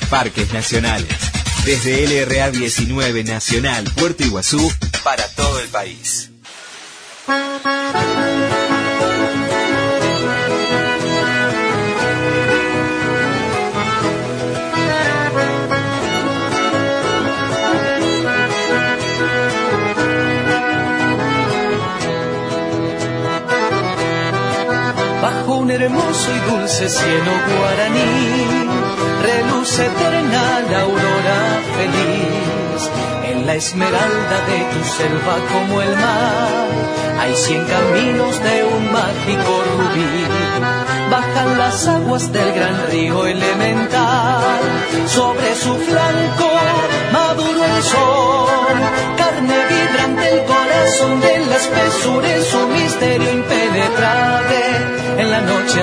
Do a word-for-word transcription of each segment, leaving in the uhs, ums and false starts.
Parques Nacionales. Desde L R A diecinueve Nacional, Puerto Iguazú, para todo el país. Bajo un hermoso y dulce cielo guaraní, reluce eterna la aurora feliz. En la esmeralda de tu selva como el mar, hay cien caminos de un mágico rubí. Bajan las aguas del gran río elemental, sobre su flanco maduro el sol. Carne vibrante el corazón de la espesura, es un misterio impenetrable en la noche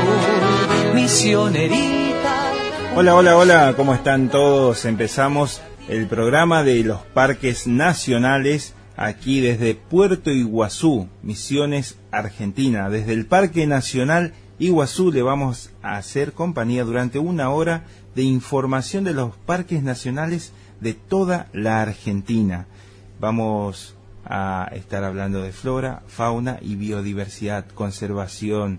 azul, misionerita. Hola, hola, hola, ¿cómo están todos? Empezamos el programa de los parques nacionales aquí desde Puerto Iguazú, Misiones, Argentina. Desde el Parque Nacional Iguazú le vamos a hacer compañía durante una hora de información de los parques nacionales de toda la Argentina. Vamos a estar hablando de flora, fauna y biodiversidad, conservación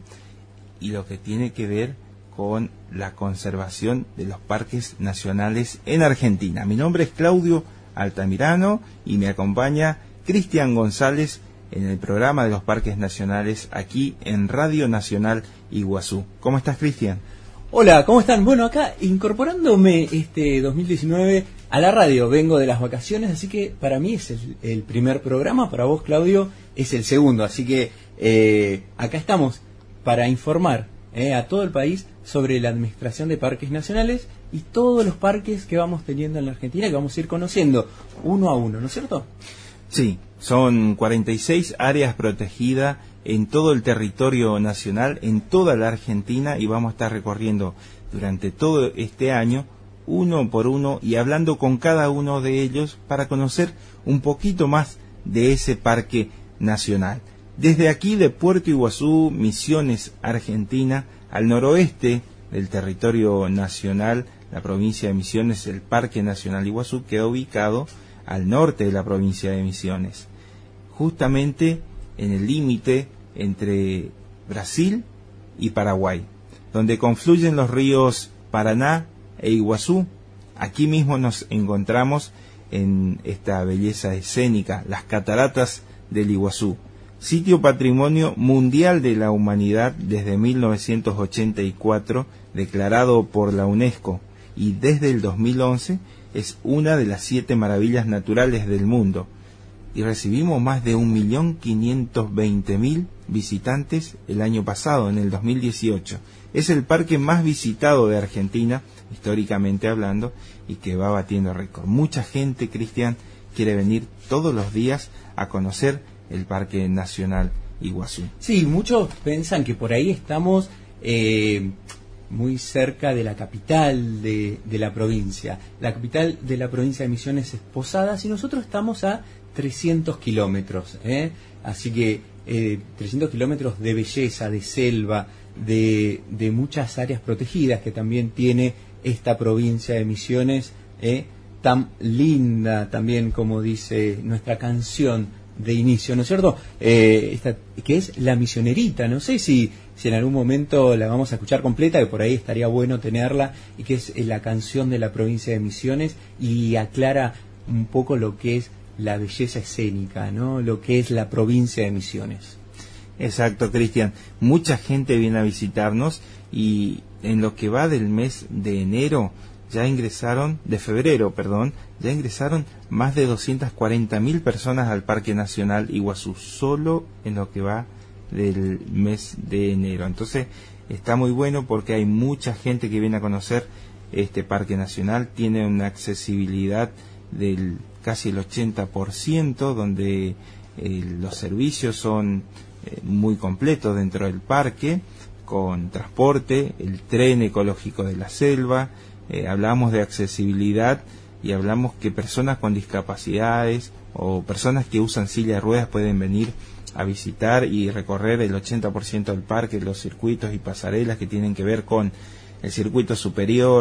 y lo que tiene que ver con la conservación de los parques nacionales en Argentina. Mi nombre es Claudio Altamirano y me acompaña Cristian González en el programa de los parques nacionales aquí en Radio Nacional Iguazú. ¿Cómo estás, Cristian? Hola, ¿cómo están? Bueno, acá incorporándome este dos mil diecinueve a la radio, vengo de las vacaciones, así que para mí es el, el primer programa, para vos, Claudio, es el segundo, así que eh, acá estamos para informar eh, a todo el país sobre la administración de parques nacionales y todos los parques que vamos teniendo en la Argentina, que vamos a ir conociendo uno a uno, ¿no es cierto? Sí, son cuarenta y seis áreas protegidas en todo el territorio nacional, en toda la Argentina, y vamos a estar recorriendo durante todo este año, uno por uno, y hablando con cada uno de ellos para conocer un poquito más de ese parque nacional. Desde aquí de Puerto Iguazú, Misiones, Argentina, al noroeste del territorio nacional, la provincia de Misiones, el Parque Nacional Iguazú, queda ubicado al norte de la provincia de Misiones, justamente en el límite entre Brasil y Paraguay, donde confluyen los ríos Paraná e Iguazú. Aquí mismo nos encontramos en esta belleza escénica, las cataratas del Iguazú, sitio patrimonio mundial de la humanidad desde mil novecientos ochenta y cuatro, declarado por la UNESCO, y desde el dos mil once es una de las siete maravillas naturales del mundo. Y recibimos más de un millón quinientos veinte mil visitantes el año pasado, en el dos mil dieciocho. Es el parque más visitado de Argentina, históricamente hablando, y que va batiendo récord. Mucha gente, Cristian, quiere venir todos los días a conocer el Parque Nacional Iguazú. Sí, muchos piensan que por ahí estamos eh, muy cerca de la capital de, de la provincia. La capital de la provincia de Misiones es Posadas y nosotros estamos a trescientos kilómetros, ¿eh? Así que eh, trescientos kilómetros de belleza, de selva, de, de muchas áreas protegidas que también tiene esta provincia de Misiones, ¿eh? Tan linda también, como dice nuestra canción de inicio, ¿no es cierto? Eh, esta, que es La Misionerita, no sé si, si en algún momento la vamos a escuchar completa, que por ahí estaría bueno tenerla, y que es eh, la canción de la provincia de Misiones y aclara un poco lo que es la belleza escénica, ¿no? Lo que es la provincia de Misiones. Exacto, Cristian. Mucha gente viene a visitarnos y en lo que va del mes de enero ya ingresaron, de febrero, perdón, ya ingresaron más de doscientas cuarenta mil personas al Parque Nacional Iguazú, solo en lo que va del mes de enero. Entonces está muy bueno porque hay mucha gente que viene a conocer este Parque Nacional, tiene una accesibilidad del casi el ochenta por ciento, donde eh, los servicios son eh, muy completos dentro del parque, con transporte, el tren ecológico de la selva. Eh, hablamos de accesibilidad y hablamos que personas con discapacidades o personas que usan silla de ruedas pueden venir a visitar y recorrer el ochenta por ciento del parque, los circuitos y pasarelas que tienen que ver con el circuito superior,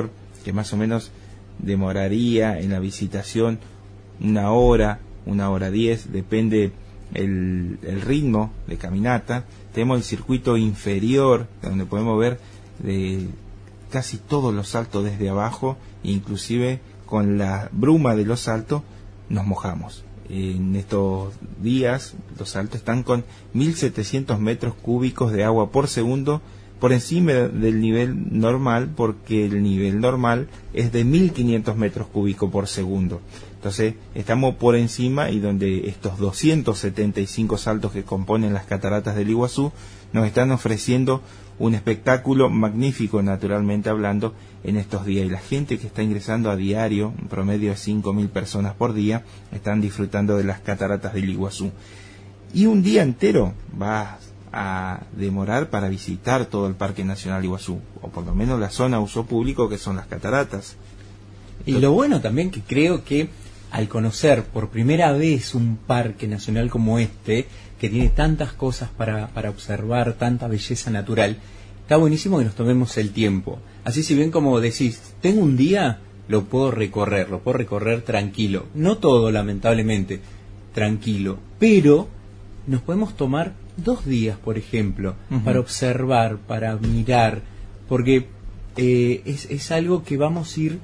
que más o menos demoraría en la visitación una hora, una hora diez, depende el, el ritmo de caminata. Tenemos el circuito inferior, donde podemos ver de casi todos los saltos desde abajo, inclusive con la bruma de los saltos nos mojamos. En estos días los saltos están con mil setecientos metros cúbicos de agua por segundo por encima del nivel normal, porque el nivel normal es de mil quinientos metros cúbicos por segundo. Entonces estamos por encima, y donde estos doscientos setenta y cinco saltos que componen las cataratas del Iguazú nos están ofreciendo un espectáculo magnífico, naturalmente hablando, en estos días. Y la gente que está ingresando a diario, un promedio de cinco mil personas por día, están disfrutando de las cataratas del Iguazú. Y un día entero va a demorar para visitar todo el Parque Nacional Iguazú, o por lo menos la zona uso público que son las cataratas. Y lo bueno también, que creo que al conocer por primera vez un parque nacional como este, que tiene tantas cosas para, para observar, tanta belleza natural, está buenísimo que nos tomemos el tiempo. Así, si bien como decís, tengo un día, lo puedo recorrer, lo puedo recorrer tranquilo. No todo, lamentablemente, tranquilo, pero nos podemos tomar dos días, por ejemplo, uh-huh. para observar, para mirar, porque eh, es, es algo que vamos a ir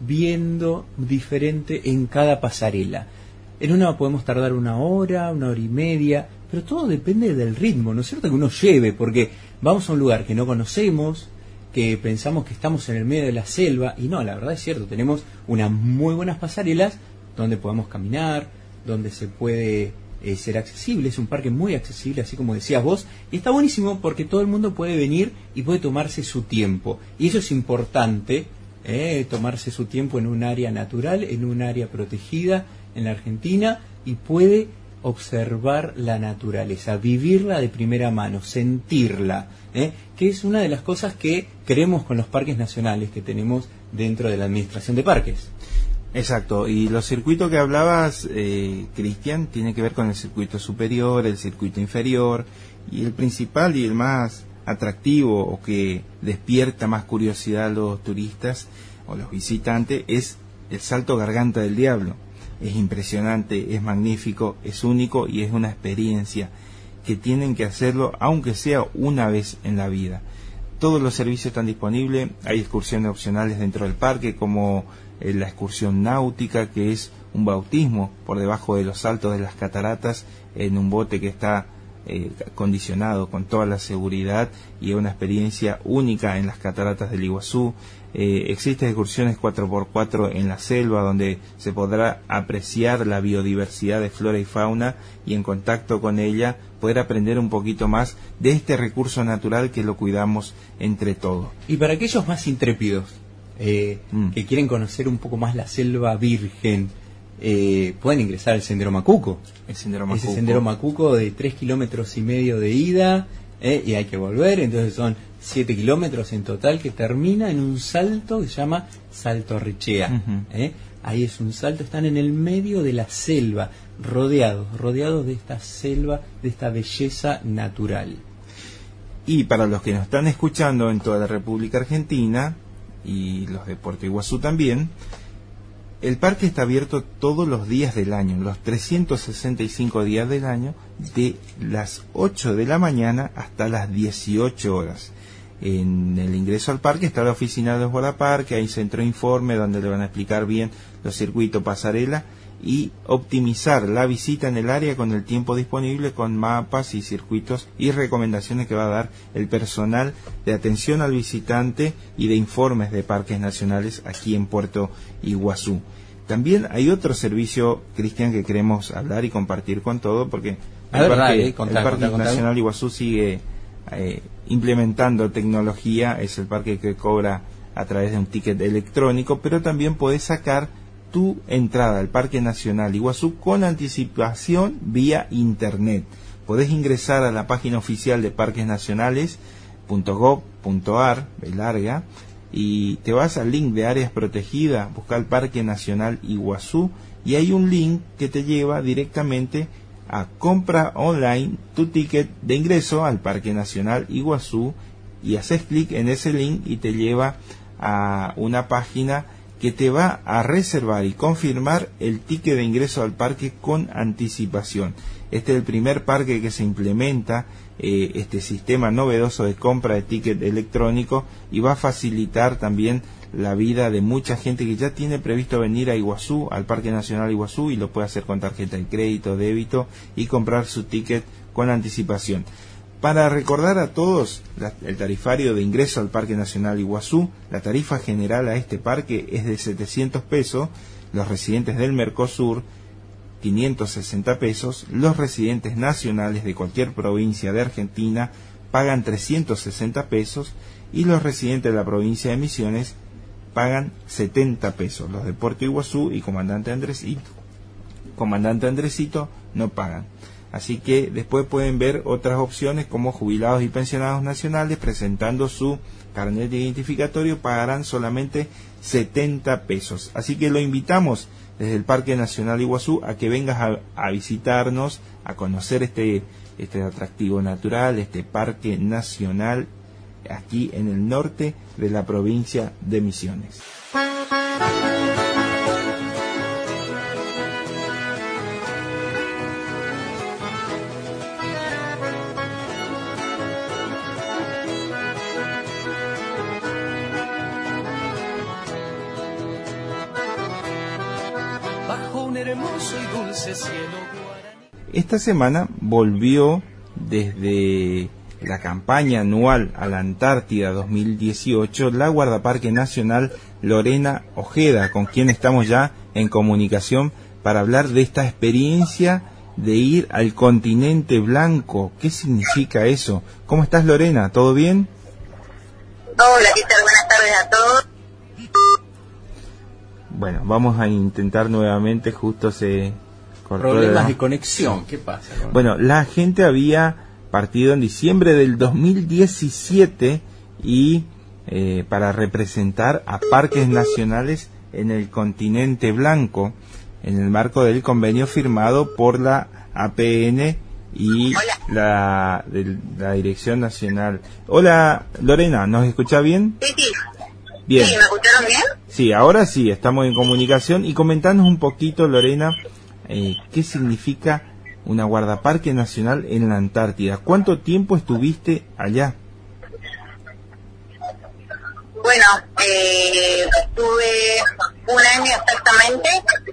viendo diferente en cada pasarela. En una podemos tardar una hora, una hora y media, pero todo depende del ritmo, ¿no es cierto?, que uno lleve, porque vamos a un lugar que no conocemos, que pensamos que estamos en el medio de la selva, y no, la verdad es cierto, tenemos unas muy buenas pasarelas donde podemos caminar, donde se puede eh, ser accesible, es un parque muy accesible, así como decías vos, y está buenísimo porque todo el mundo puede venir y puede tomarse su tiempo, y eso es importante, eh, tomarse su tiempo en un área natural, en un área protegida en la Argentina, y puede observar la naturaleza, vivirla de primera mano, sentirla, ¿eh? que es una de las cosas que queremos con los parques nacionales que tenemos dentro de la Administración de Parques. Exacto, y los circuitos que hablabas, eh, Cristian, tiene que ver con el circuito superior, el circuito inferior, y el principal y el más atractivo, o que despierta más curiosidad a los turistas o los visitantes, es el Salto Garganta del Diablo. Es impresionante, es magnífico, es único, y es una experiencia que tienen que hacerlo aunque sea una vez en la vida. Todos los servicios están disponibles, hay excursiones opcionales dentro del parque, como eh, la excursión náutica, que es un bautismo por debajo de los saltos de las cataratas en un bote que está eh, acondicionado con toda la seguridad, y es una experiencia única en las cataratas del Iguazú. Eh, existen excursiones cuatro por cuatro en la selva, donde se podrá apreciar la biodiversidad de flora y fauna, y en contacto con ella poder aprender un poquito más de este recurso natural que lo cuidamos entre todos. Y para aquellos más intrépidos eh, mm. que quieren conocer un poco más la selva virgen, eh, pueden ingresar al Sendero Macuco. El Sendero Macuco. Ese Sendero Macuco de tres kilómetros y medio de ida, eh, y hay que volver, entonces son siete kilómetros en total, que termina en un salto que se llama Salto Arrechea. Uh-huh. ¿eh? Ahí es un salto, están en el medio de la selva, rodeados, rodeados de esta selva, de esta belleza natural. Y para los que nos están escuchando en toda la República Argentina, y los de Puerto Iguazú también, el parque está abierto todos los días del año, los trescientos sesenta y cinco días del año, de las ocho de la mañana hasta las dieciocho horas. En el ingreso al parque está la oficina de los guardaparques, hay centro informe donde le van a explicar bien los circuitos, pasarela, y optimizar la visita en el área con el tiempo disponible, con mapas y circuitos y recomendaciones que va a dar el personal de atención al visitante y de informes de parques nacionales aquí en Puerto Iguazú. También hay otro servicio, Cristian, que queremos hablar y compartir con todo, porque el ver, Parque, eh, contá, el parque contá, Nacional contá. Iguazú sigue eh, implementando tecnología. Es el parque que cobra a través de un ticket electrónico, pero también podés sacar tu entrada al Parque Nacional Iguazú con anticipación vía internet. Podés ingresar a la página oficial de parques nacionales punto gov punto ar, de larga, y te vas al link de áreas protegidas, busca el Parque Nacional Iguazú, y hay un link que te lleva directamente a compra online tu ticket de ingreso al Parque Nacional Iguazú, y haces clic en ese link y te lleva a una página que te va a reservar y confirmar el ticket de ingreso al parque con anticipación. Este es el primer parque que se implementa eh, este sistema novedoso de compra de ticket electrónico, y va a facilitar también la vida de mucha gente que ya tiene previsto venir a Iguazú, al Parque Nacional Iguazú, y lo puede hacer con tarjeta de crédito, débito, y comprar su ticket con anticipación. Para recordar a todos, la, el tarifario de ingreso al Parque Nacional Iguazú, la tarifa general a este parque es de setecientos pesos, los residentes del Mercosur quinientos sesenta pesos, los residentes nacionales de cualquier provincia de Argentina pagan trescientos sesenta pesos, y los residentes de la provincia de Misiones pagan setenta pesos. Los de Puerto Iguazú y Comandante Andresito, Comandante Andresito no pagan. Así que después pueden ver otras opciones como jubilados y pensionados nacionales presentando su carnet identificatorio, pagarán solamente setenta pesos. Así que lo invitamos desde el Parque Nacional Iguazú a que vengas a, a visitarnos, a conocer este, este atractivo natural, este parque nacional aquí en el norte de la provincia de Misiones. Hermoso y dulce cielo guaraní. Esta semana volvió desde la campaña anual a la Antártida dos mil dieciocho la Guardaparque Nacional Lorena Ojeda, con quien estamos ya en comunicación para hablar de esta experiencia de ir al continente blanco. ¿Qué significa eso? ¿Cómo estás, Lorena? ¿Todo bien? Hola, ¿qué tal? Buenas tardes a todos. Bueno, vamos a intentar nuevamente, justo se cortó. Problemas de, de conexión, ¿qué pasa? Bueno, la gente había partido en diciembre del dos mil diecisiete y eh, para representar a parques nacionales en el continente blanco, en el marco del convenio firmado por la A P N y la, de, la Dirección Nacional. Hola, Lorena, ¿nos escucha bien? Sí, sí. Bien. Sí, ¿me escucharon bien? Sí, ahora sí, estamos en comunicación. Y comentanos un poquito, Lorena, eh, qué significa una guardaparque nacional en la Antártida. ¿Cuánto tiempo estuviste allá? Bueno, eh, estuve un año exactamente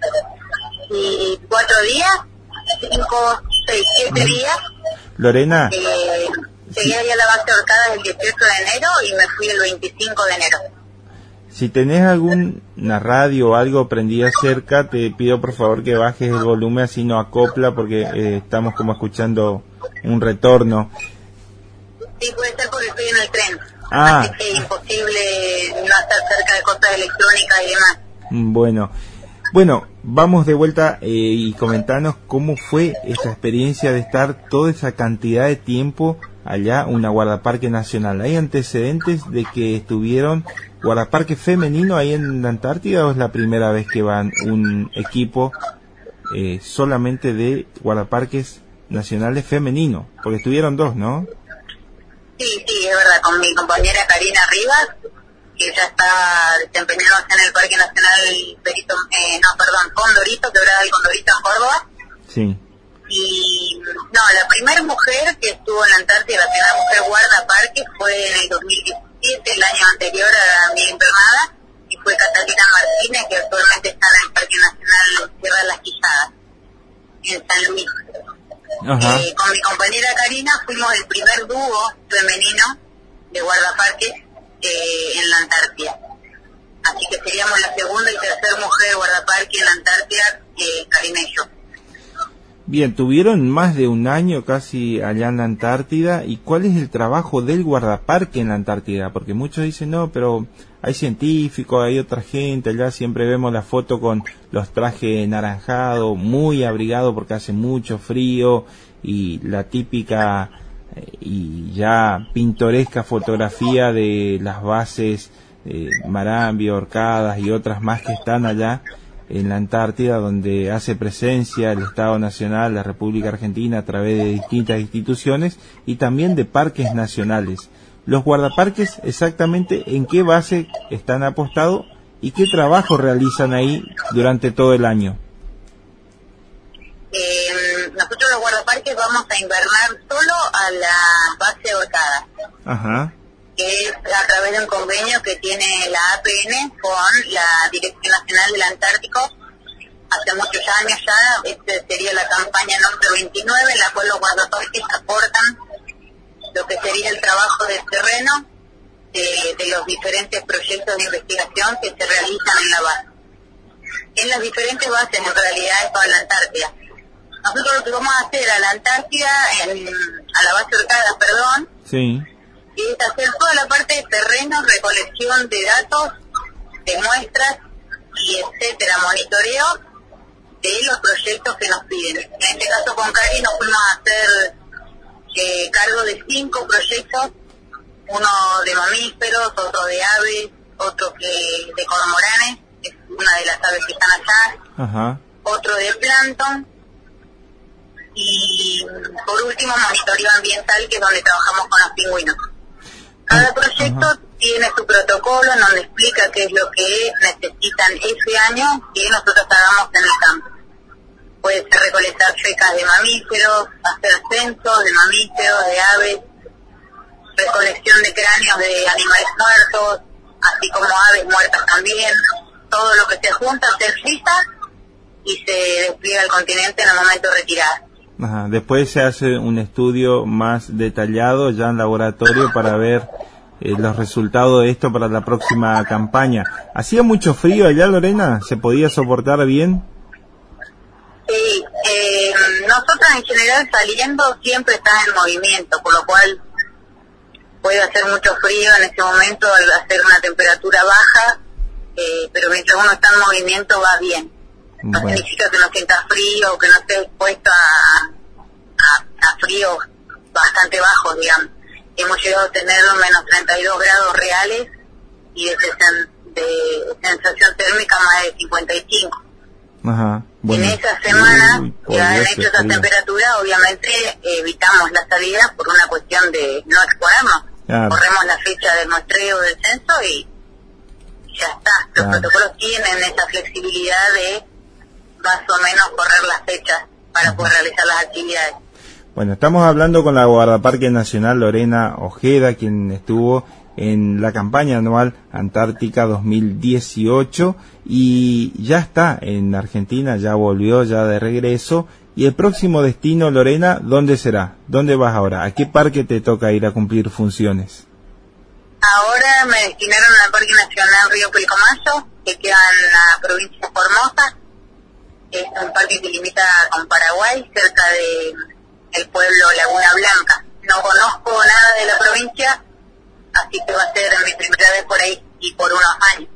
y cuatro días, cinco, seis, siete días. Lorena. Eh, llegué ahí a la base Orcadas el dieciocho de enero y me fui el veinticinco de enero. Si tenés alguna radio o algo prendida cerca, te pido por favor que bajes el volumen, así no acopla, porque eh, estamos como escuchando un retorno. Sí, puede ser porque estoy en el tren. Ah. Así que es imposible no estar cerca de cosas electrónicas y demás. Bueno, bueno, vamos de vuelta eh, y comentanos cómo fue esa experiencia de estar toda esa cantidad de tiempo allá, una guardaparque nacional. ¿Hay antecedentes de que estuvieron guardaparque femenino ahí en la Antártida, o es la primera vez que van un equipo eh, solamente de guardaparques nacionales femeninos? Porque estuvieron dos, ¿no? Sí, sí, es verdad, con mi compañera Karina Rivas, que ya está desempeñándose en el Parque Nacional Perito, eh, no, perdón, Condorito, quebrada del Condorito en Córdoba. Sí. Y no, la primera mujer que estuvo en la Antártida, la primera mujer guardaparque fue en el dos mil diecisiete, el año anterior a mi internada, y fue Catalina Martínez, que actualmente está en el Parque Nacional Sierra de las Quijadas, en San Luis. Eh, con mi compañera Karina fuimos el primer dúo femenino de guardaparques eh, en la Antártida. Así que seríamos la segunda y tercera mujer guardaparque en la Antártida, eh, Karina y yo. Bien, tuvieron más de un año casi allá en la Antártida. ¿Y cuál es el trabajo del guardaparque en la Antártida? Porque muchos dicen, no, pero hay científicos, hay otra gente, allá siempre vemos la foto con los trajes naranjados, muy abrigados porque hace mucho frío, y la típica eh, y ya pintoresca fotografía de las bases eh, Marambio, Orcadas y otras más que están allá en la Antártida, donde hace presencia el Estado Nacional, la República Argentina, a través de distintas instituciones y también de parques nacionales. los guardaparques exactamente en qué base están apostados y qué trabajo realizan ahí durante todo el año. Eh, nosotros los guardaparques vamos a invernar solo a la base Orcadas. Ajá. Que es a través de un convenio que tiene la A P N con la Dirección Nacional del Antártico. Hace muchos años ya, este sería la campaña número veintinueve, en la cual los guardaparques aportan lo que sería el trabajo del terreno de, de los diferentes proyectos de investigación que se realizan en la base. En las diferentes bases, en realidad, es toda la Antártida. Nosotros lo que vamos a hacer a la Antártida, en, a la base Orcadas, perdón, sí, es hacer toda la parte de terreno, recolección de datos, de muestras y etcétera, monitoreo de los proyectos que nos piden. En este caso con Cari nos fuimos a hacer eh, cargo de cinco proyectos, uno de mamíferos, otro de aves, otro que de cormoranes, que es una de las aves que están allá, ajá, otro de plancton, y por último monitoreo ambiental, que es donde trabajamos con los pingüinos. Cada proyecto ajá. tiene su protocolo en donde explica qué es lo que necesitan ese año que nosotros hagamos en el campo. Puede ser recolectar fecas de mamíferos, hacer censos de mamíferos, de aves, recolección de cráneos de animales muertos, así como aves muertas también. Todo lo que se junta se frisa y se despliega al continente en el momento de retirada. Ajá. Después se hace un estudio más detallado ya en laboratorio para ver eh, los resultados de esto para la próxima campaña. ¿Hacía mucho frío allá, Lorena? ¿Se podía soportar bien? Sí, eh, nosotros en general saliendo siempre estás en movimiento, por lo cual puede hacer mucho frío en este momento al hacer una temperatura baja, eh, pero mientras uno está en movimiento va bien. No bueno. significa que no sientas frío o que no estés expuesto a, a, a fríos bastante bajos, digamos. Hemos llegado a tener menos treinta y dos grados reales y de, sesen, de sensación térmica más de cincuenta y cinco. Ajá. Bueno. En esa semana, uy, que han hecho esa temperatura, obviamente eh, evitamos la salida por una cuestión de no exponernos. Claro. Corremos la fecha del muestreo del censo y ya está. Los claro. protocolos tienen esa flexibilidad de más o menos correr las fechas para poder realizar las actividades. Bueno, estamos hablando con la Guardaparque Nacional Lorena Ojeda, quien estuvo en la campaña anual Antártica dos mil dieciocho y ya está en Argentina, ya volvió ya de regreso. Y el próximo destino, Lorena, ¿dónde será? ¿Dónde vas ahora? ¿A qué parque te toca ir a cumplir funciones? Ahora me destinaron al Parque Nacional Río Pilcomayo, que queda en la provincia de Formosa. Es un parque que limita con Paraguay, cerca de el pueblo Laguna Blanca. No conozco nada de la provincia, así que va a ser mi primera vez por ahí y por unos años.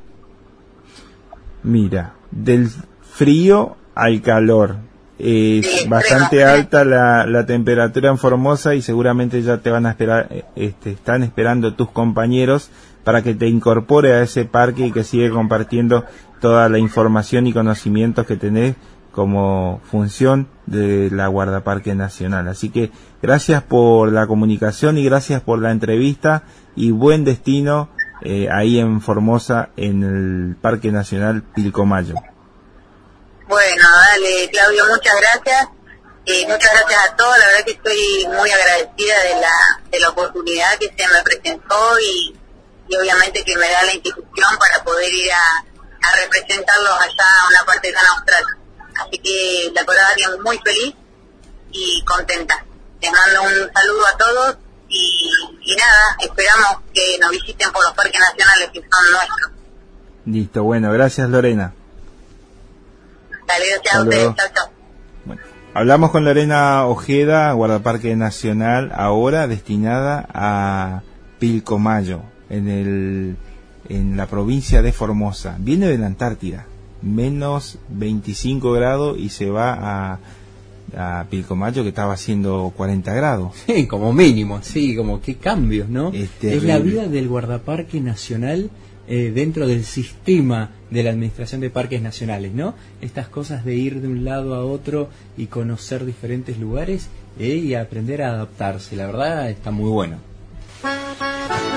Mira, del frío al calor. Es sí, bastante extremo. alta la, la temperatura en Formosa y seguramente ya te van a esperar, este, están esperando tus compañeros para que te incorpore a ese parque y que siga compartiendo toda la información y conocimientos que tenés como función de la Guardaparque Nacional. Así que gracias por la comunicación y gracias por la entrevista y buen destino eh, ahí en Formosa en el Parque Nacional Pilcomayo. Bueno, dale, Claudio, muchas gracias. Eh, muchas gracias a todos. La verdad que estoy muy agradecida de la de la oportunidad que se me presentó y, y obviamente que me da la institución para poder ir a, a representarlos allá a una parte tan austral. Así que la verdad que muy feliz y contenta. Les mando un saludo a todos y, y nada, esperamos que nos visiten por los parques nacionales que son nuestros. Listo, bueno, gracias Lorena. Dale, gracias a ustedes, chao, chao. Bueno, hablamos con Lorena Ojeda, Guardaparque Nacional, ahora destinada a Pilcomayo, en el en la provincia de Formosa. Viene de la Antártida, menos veinticinco grados y se va a, a Pilcomayo que estaba haciendo cuarenta grados. Sí, como mínimo, sí, como qué cambios, ¿no? Es, es la vida del Guardaparque Nacional eh, dentro del sistema de la Administración de Parques Nacionales, ¿no? Estas cosas de ir de un lado a otro y conocer diferentes lugares eh, y aprender a adaptarse, la verdad está muy bueno.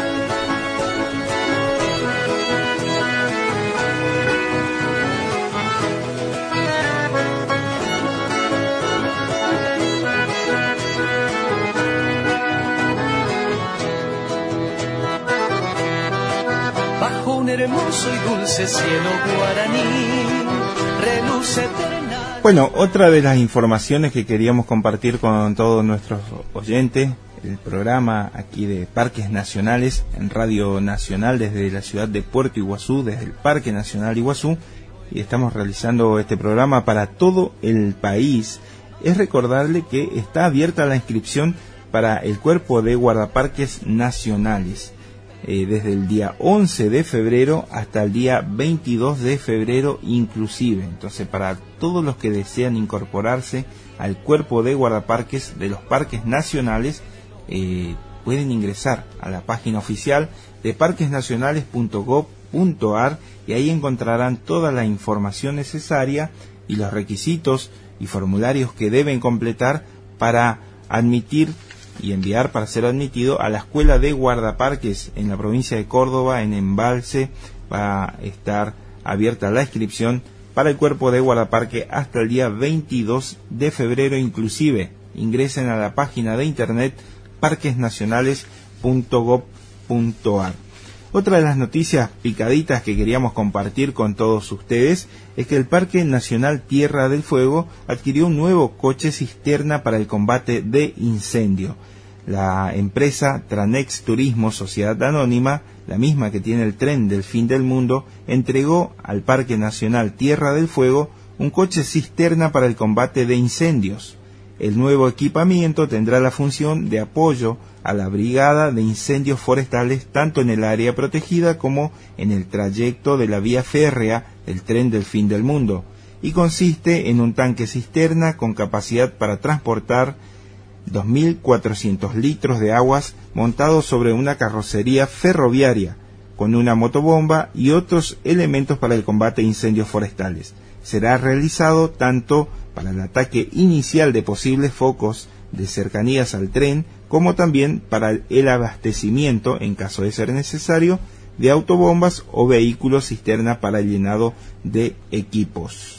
hermoso y dulce cielo guaraní, reluce terrenal. Bueno, otra de las informaciones que queríamos compartir con todos nuestros oyentes, el programa aquí de Parques Nacionales en Radio Nacional desde la ciudad de Puerto Iguazú, desde el Parque Nacional Iguazú, y estamos realizando este programa para todo el país. Es recordarle que está abierta la inscripción para el Cuerpo de Guardaparques Nacionales, eh, desde el día once de febrero hasta el día veintidós de febrero inclusive. Entonces, para todos los que desean incorporarse al Cuerpo de Guardaparques de los Parques Nacionales, eh, pueden ingresar a la página oficial de parques nacionales punto gob punto ar y ahí encontrarán toda la información necesaria y los requisitos y formularios que deben completar para admitir y enviar para ser admitido a la Escuela de Guardaparques en la provincia de Córdoba, en Embalse. Va a estar abierta la inscripción para el Cuerpo de Guardaparque hasta el día veintidós de febrero inclusive. Ingresen a la página de internet parques nacionales punto gob punto ar. Otra de las noticias picaditas que queríamos compartir con todos ustedes es que el Parque Nacional Tierra del Fuego adquirió un nuevo coche cisterna para el combate de incendio. La empresa Tranex Turismo Sociedad Anónima, la misma que tiene el tren del fin del mundo, entregó al Parque Nacional Tierra del Fuego un coche cisterna para el combate de incendios. El nuevo equipamiento tendrá la función de apoyo a la Brigada de Incendios Forestales tanto en el área protegida como en el trayecto de la vía férrea del tren del fin del mundo, y consiste en un tanque cisterna con capacidad para transportar dos mil cuatrocientos litros de aguas montado sobre una carrocería ferroviaria con una motobomba y otros elementos para el combate de incendios forestales. Será realizado tanto para el ataque inicial de posibles focos de cercanías al tren, como también para el abastecimiento, en caso de ser necesario, de autobombas o vehículos cisterna para el llenado de equipos.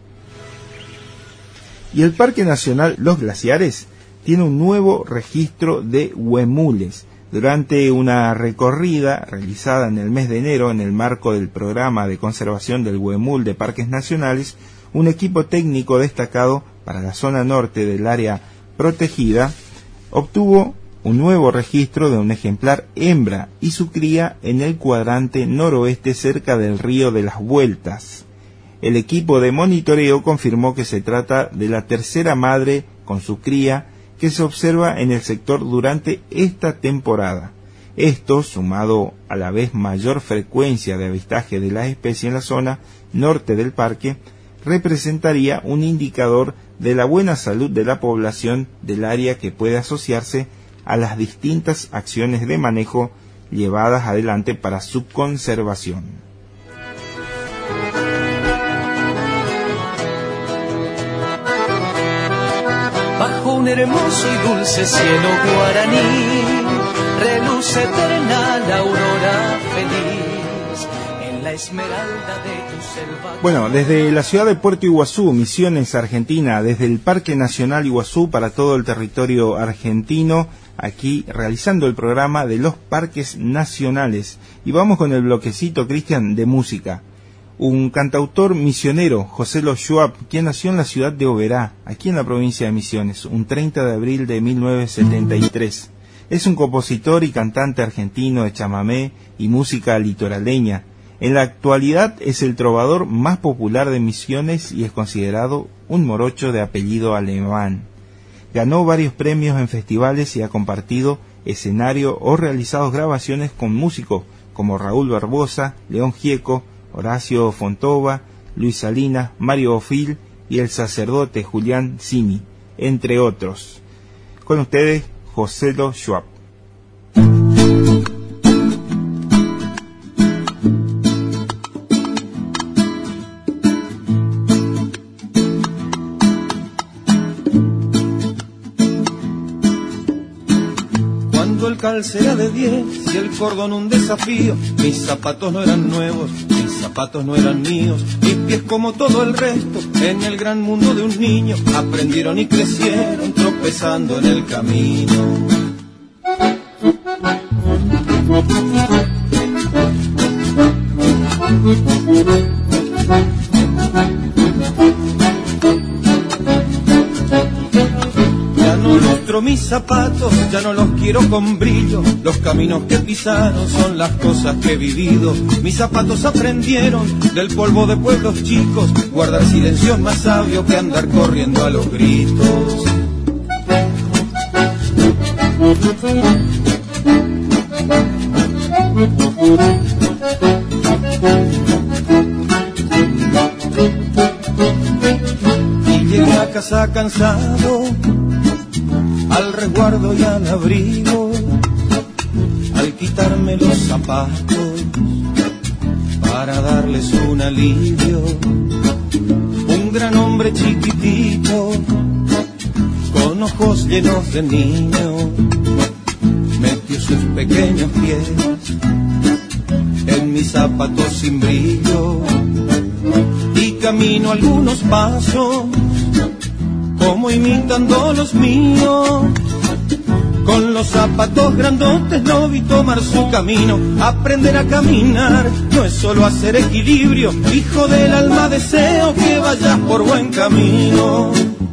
Y el Parque Nacional Los Glaciares tiene un nuevo registro de huemules. Durante una recorrida realizada en el mes de enero en el marco del programa de conservación del huemul de Parques Nacionales, un equipo técnico destacado para la zona norte del área protegida obtuvo un nuevo registro de un ejemplar hembra y su cría en el cuadrante noroeste cerca del río de las Vueltas. El equipo de monitoreo confirmó que se trata de la tercera madre con su cría que se observa en el sector durante esta temporada. Esto, sumado a la vez mayor frecuencia de avistaje de la especie en la zona norte del parque, representaría un indicador de la buena salud de la población del área que puede asociarse a las distintas acciones de manejo llevadas adelante para su conservación. Bajo un hermoso y dulce cielo guaraní, reluce eterna la aurora feliz, en la esmeralda de tu selva. Bueno, desde la ciudad de Puerto Iguazú, Misiones, Argentina, desde el Parque Nacional Iguazú para todo el territorio argentino, aquí realizando el programa de los parques nacionales. Y vamos con el bloquecito, Cristian, de música. Un cantautor misionero, José Lo Schwab, quien nació en la ciudad de Oberá, aquí en la provincia de Misiones, un treinta de abril de mil novecientos setenta y tres. Es un compositor y cantante argentino de chamamé y música litoraleña. En la actualidad es el trovador más popular de Misiones y es considerado un morocho de apellido alemán. Ganó varios premios en festivales y ha compartido escenario o realizado grabaciones con músicos como Raúl Barbosa, León Gieco, Horacio Fontova, Luis Salinas, Mario Ofil y el sacerdote Julián Cini, entre otros. Con ustedes, José Lo Schwab. Cuando el calce era de diez y el cordón un desafío, mis zapatos no eran nuevos, mis zapatos no eran míos, mis pies como todo el resto, en el gran mundo de un niño, aprendieron y crecieron tropezando en el camino. Mis zapatos ya no los quiero con brillo, los caminos que pisaron son las cosas que he vivido. Mis zapatos aprendieron del polvo de pueblos chicos, guardar silencio es más sabio que andar corriendo a los gritos. Y llegué a casa cansado, al resguardo y al abrigo, al quitarme los zapatos para darles un alivio. Un gran hombre chiquitito, con ojos llenos de niño, metió sus pequeños pies en mis zapatos sin brillo y camino algunos pasos como imitando los míos. Con los zapatos grandotes no vi tomar su camino. Aprender a caminar no es solo hacer equilibrio. Hijo del alma, deseo que vayas por buen camino.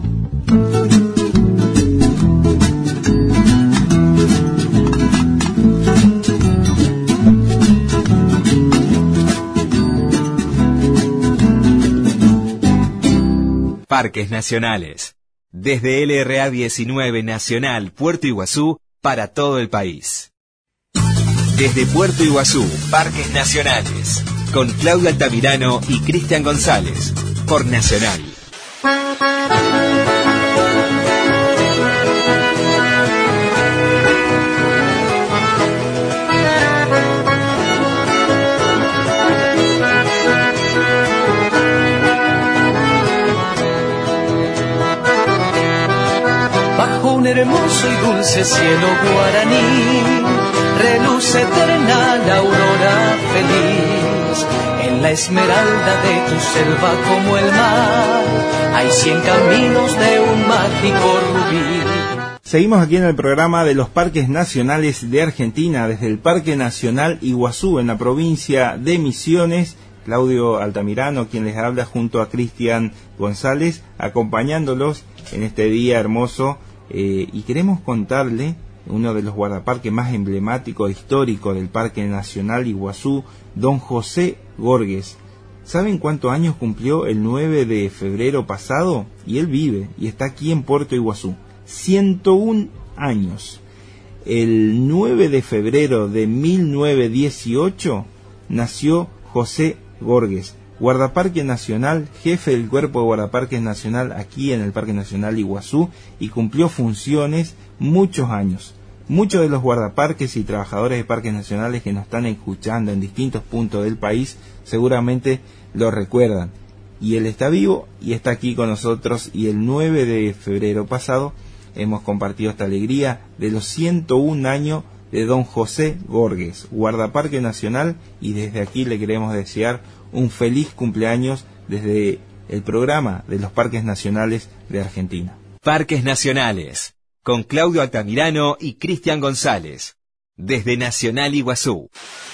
Parques Nacionales. Desde L R A diecinueve Nacional Puerto Iguazú para todo el país. Desde Puerto Iguazú, Parques Nacionales. Con Claudio Altamirano y Cristian González. Por Nacional. Un hermoso y dulce cielo guaraní, reluce eterna la aurora feliz. En la esmeralda de tu selva como el mar, hay cien caminos de un mágico rubí. Seguimos aquí en el programa de los Parques Nacionales de Argentina, desde el Parque Nacional Iguazú, en la provincia de Misiones. Claudio Altamirano, quien les habla, junto a Cristian González, acompañándolos en este día hermoso. Eh, y queremos contarle uno de los guardaparques más emblemáticos e históricos del Parque Nacional Iguazú, don José Gorges. ¿Saben cuántos años cumplió el nueve de febrero pasado? Y él vive y está aquí en Puerto Iguazú. ciento uno años. El nueve de febrero de mil novecientos dieciocho nació José Gorges, guardaparque nacional, jefe del cuerpo de guardaparques nacional aquí en el Parque Nacional Iguazú, y cumplió funciones muchos años. Muchos de los guardaparques y trabajadores de parques nacionales que nos están escuchando en distintos puntos del país seguramente lo recuerdan. Y él está vivo y está aquí con nosotros, y el nueve de febrero pasado hemos compartido esta alegría de los ciento uno años de don José Gorges, guardaparque nacional, y desde aquí le queremos desear un feliz cumpleaños desde el programa de los Parques Nacionales de Argentina. Parques Nacionales, con Claudio Altamirano y Cristian González, desde Nacional Iguazú.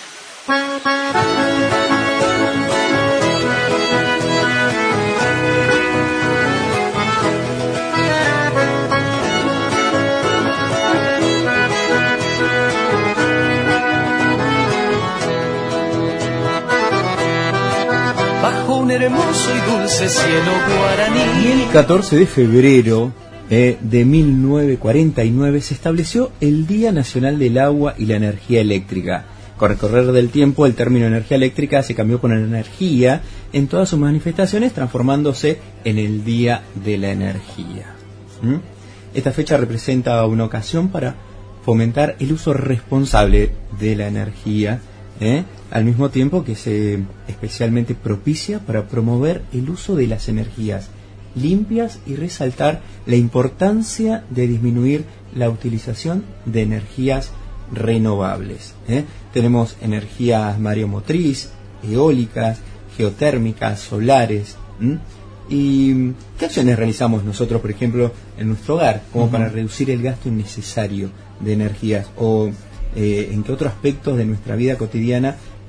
Un hermoso y dulce cielo guaraní. Y el catorce de febrero eh, de mil novecientos cuarenta y nueve se estableció el Día Nacional del Agua y la Energía Eléctrica. Con el correr del tiempo, el término energía eléctrica se cambió por energía en todas sus manifestaciones, transformándose en el Día de la Energía. ¿Mm? Esta fecha representa una ocasión para fomentar el uso responsable de la energía, ¿eh? al mismo tiempo que se especialmente propicia para promover el uso de las energías limpias y resaltar la importancia de disminuir la utilización de energías renovables. ¿eh? Tenemos energías mareomotriz, eólicas, geotérmicas, solares. ¿m? ¿Y qué acciones realizamos nosotros, por ejemplo, en nuestro hogar, como uh-huh. para reducir el gasto innecesario de energías? ¿O eh, en qué otros aspectos de nuestra vida cotidiana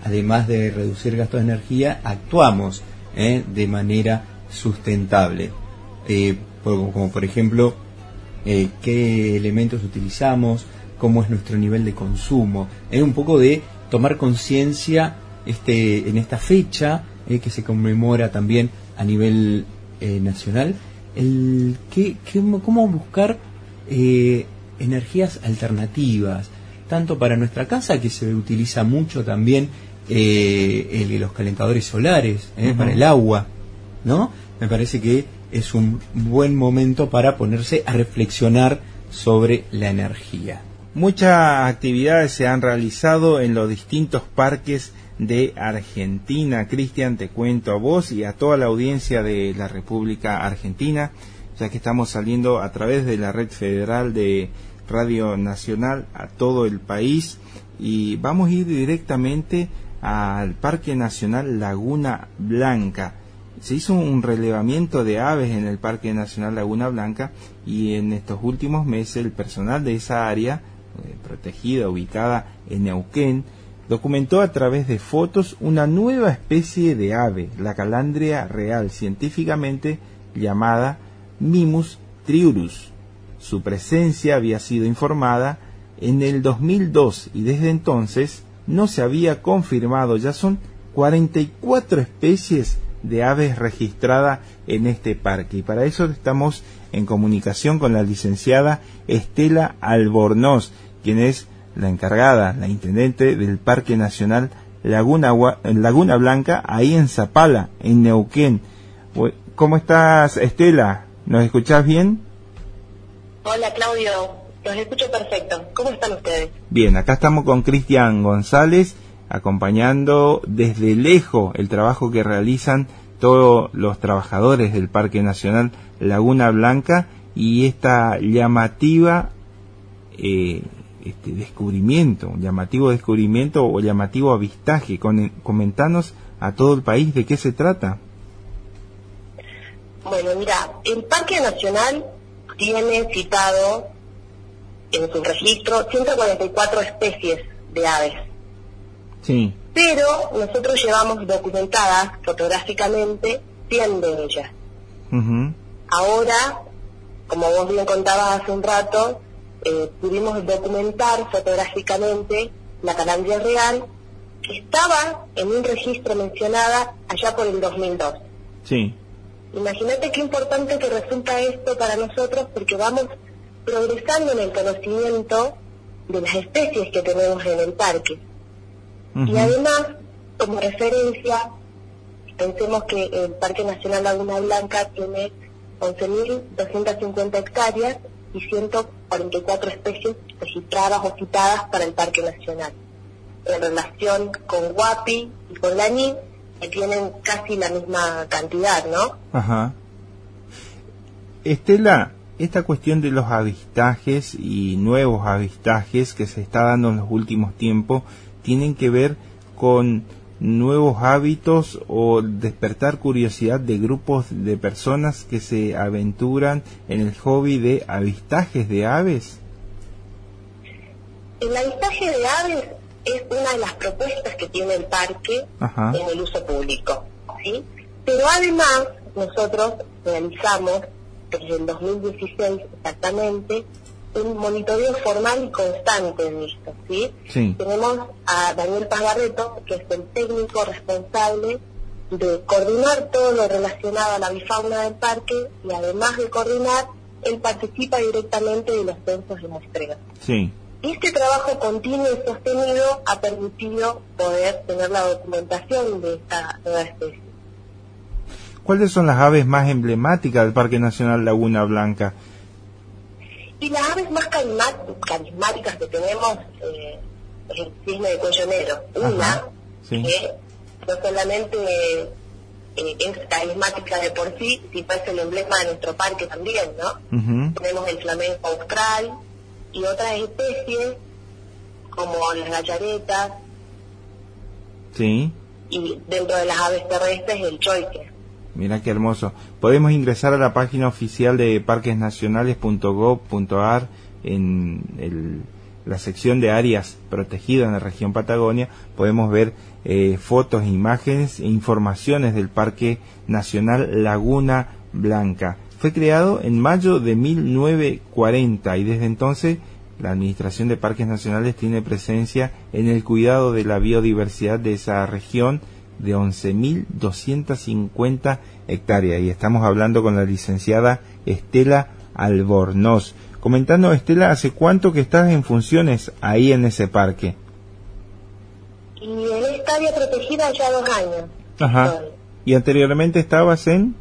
además de reducir gastos de energía, actuamos eh, de manera sustentable. Eh, como, como por ejemplo, eh, qué elementos utilizamos, cómo es nuestro nivel de consumo. Es eh, un poco de tomar conciencia este, en esta fecha eh, que se conmemora también a nivel eh, nacional, el que, que, cómo buscar eh, energías alternativas, tanto para nuestra casa, que se utiliza mucho también eh, el, los calentadores solares, eh, uh-huh. para el agua, ¿no? Me parece que es un buen momento para ponerse a reflexionar sobre la energía. Muchas actividades se han realizado en los distintos parques de Argentina. Cristian, te cuento a vos y a toda la audiencia de la República Argentina, ya que estamos saliendo a través de la red federal de Radio Nacional a todo el país, y vamos a ir directamente al Parque Nacional Laguna Blanca. Se hizo un relevamiento de aves en el Parque Nacional Laguna Blanca, y en estos últimos meses el personal de esa área eh, protegida, ubicada en Neuquén, documentó a través de fotos una nueva especie de ave, la calandria real, científicamente llamada Mimus triurus. Su presencia había sido informada en el dos mil dos y desde entonces no se había confirmado. Ya son cuarenta y cuatro especies de aves registradas en este parque, y para eso estamos en comunicación con la licenciada Estela Albornoz, quien es la encargada, la intendente del Parque Nacional Laguna, Laguna Blanca, ahí en Zapala, en Neuquén. ¿Cómo estás, Estela? ¿Nos escuchás bien? Hola, Claudio. Los escucho perfecto. ¿Cómo están ustedes? Bien, acá estamos con Cristian González, acompañando desde lejos el trabajo que realizan todos los trabajadores del Parque Nacional Laguna Blanca y esta llamativa eh, este descubrimiento, un llamativo descubrimiento o llamativo avistaje. Con, comentanos a todo el país de qué se trata. Bueno, mira, el Parque Nacional tiene citado en su registro ciento cuarenta y cuatro especies de aves. Sí. Pero nosotros llevamos documentadas fotográficamente cien de ellas. Uh-huh. Ahora, como vos bien contabas hace un rato, eh, pudimos documentar fotográficamente la calandria real, que estaba en un registro mencionada allá por el dos mil dos. Sí. Imagínate qué importante que resulta esto para nosotros, porque vamos progresando en el conocimiento de las especies que tenemos en el parque. Uh-huh. Y además, como referencia, pensemos que el Parque Nacional Laguna Blanca tiene once mil doscientas cincuenta hectáreas y ciento cuarenta y cuatro especies registradas o citadas para el Parque Nacional. En relación con Huapi y con Lanín, que tienen casi la misma cantidad, ¿no? Ajá. Estela, esta cuestión de los avistajes y nuevos avistajes que se está dando en los últimos tiempos, ¿tienen que ver con nuevos hábitos o despertar curiosidad de grupos de personas que se aventuran en el hobby de avistajes de aves? El avistaje de aves es una de las propuestas que tiene el parque. Ajá. En el uso público, ¿sí? Pero además nosotros realizamos desde el dos mil dieciséis exactamente un monitoreo formal y constante de esto, ¿sí? Sí. Tenemos a Daniel Paz Barreto, que es el técnico responsable de coordinar todo lo relacionado a la avifauna del parque, y además de coordinar, él participa directamente de los censos de muestreo. Sí. Este trabajo continuo y sostenido ha permitido poder tener la documentación de esta nueva especie. ¿Cuáles son las aves más emblemáticas del Parque Nacional Laguna Blanca? Y las aves más carismáticas que tenemos eh, es el cisne de cuello negro. Una, ajá, sí, que no solamente eh, es carismática de por sí, sino es el emblema de nuestro parque también, ¿no? Uh-huh. Tenemos el flamenco austral y otras especies como las gallaretas. Sí. Y dentro de las aves terrestres el choique. Mira qué hermoso. Podemos ingresar a la página oficial de parques nacionales punto gov punto ar en el la sección de áreas protegidas en la región Patagonia, podemos ver eh, fotos, imágenes e informaciones del Parque Nacional Laguna Blanca. Fue creado en mayo de mil novecientos cuarenta y desde entonces la Administración de Parques Nacionales tiene presencia en el cuidado de la biodiversidad de esa región de once mil doscientas cincuenta hectáreas. Y estamos hablando con la licenciada Estela Albornoz. Comentando, Estela, ¿hace cuánto que estás en funciones ahí en ese parque? Y en esta área protegida ya dos años. Ajá. Soy. ¿Y anteriormente estabas en?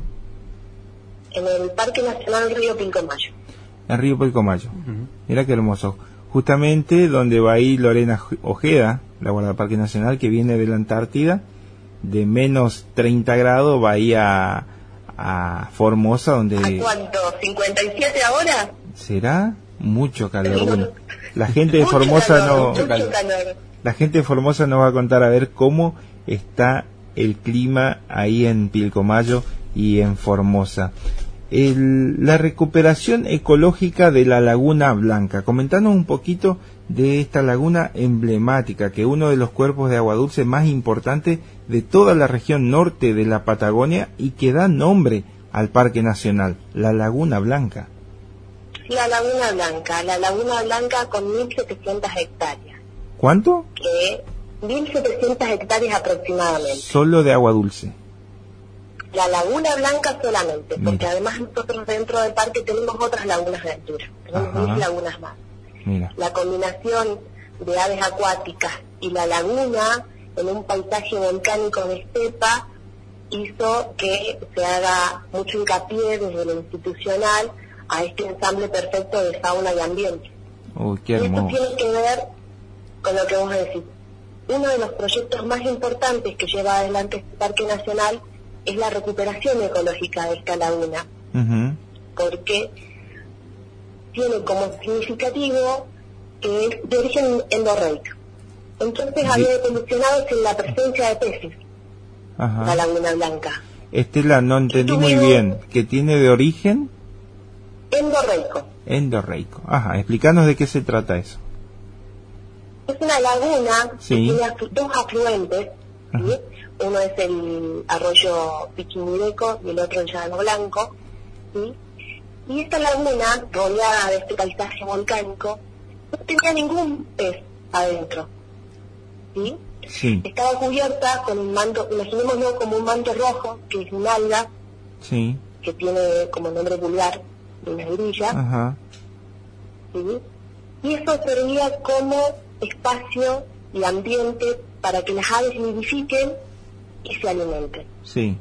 En el Parque Nacional Río Pilcomayo. En Río Pilcomayo. Uh-huh. Mira qué hermoso. Justamente donde va ahí Lorena Ojeda, la guardaparque nacional, que viene de la Antártida, de menos treinta grados, va ahí a, a Formosa, donde... ¿A cuánto? ¿cincuenta y siete ahora? ¿Será? Mucho calor. Bueno, la gente de Formosa calor, no... Mucho calor. La gente de Formosa nos va a contar a ver cómo está el clima ahí en Pilcomayo y en Formosa. El, la recuperación ecológica de la Laguna Blanca. Comentanos un poquito de esta laguna emblemática, que es uno de los cuerpos de agua dulce más importantes de toda la región norte de la Patagonia y que da nombre al Parque Nacional, la Laguna Blanca. La Laguna Blanca, la Laguna Blanca con mil setecientas hectáreas. ¿Cuánto? Que mil setecientas hectáreas aproximadamente. Solo de agua dulce. La Laguna Blanca solamente, porque Mira. además nosotros dentro del parque tenemos otras lagunas de altura, tenemos mil lagunas más. Mira. La combinación de aves acuáticas y la laguna en un paisaje volcánico de estepa hizo que se haga mucho hincapié desde lo institucional a este ensamble perfecto de fauna y ambiente. Uy, qué y hermoso. esto tiene que ver con lo que vos decís. Uno de los proyectos más importantes que lleva adelante este Parque Nacional es la recuperación ecológica de esta laguna, uh-huh. porque tiene como significativo que es de origen endorreico. Entonces sí. había evolucionado sin la presencia de peces, Ajá. la Laguna Blanca. Estela, no entendí muy bien, ¿que tiene de origen? Endorreico. Endorreico, ajá, explícanos de qué se trata eso. Es una laguna sí. que tiene dos afluentes, ¿sí? Uno es el arroyo Piquimireco y el otro el Llano Blanco, ¿sí? Y esta laguna, rodeada de este paisaje volcánico, no tenía ningún pez adentro, ¿sí? Sí. Estaba cubierta con un manto, imaginémoslo como un manto rojo, que es un alga, sí. que tiene como nombre vulgar una grilla, Ajá. ¿sí? Y eso servía como espacio y ambiente para que las aves nidifiquen y se alimenten. Sí.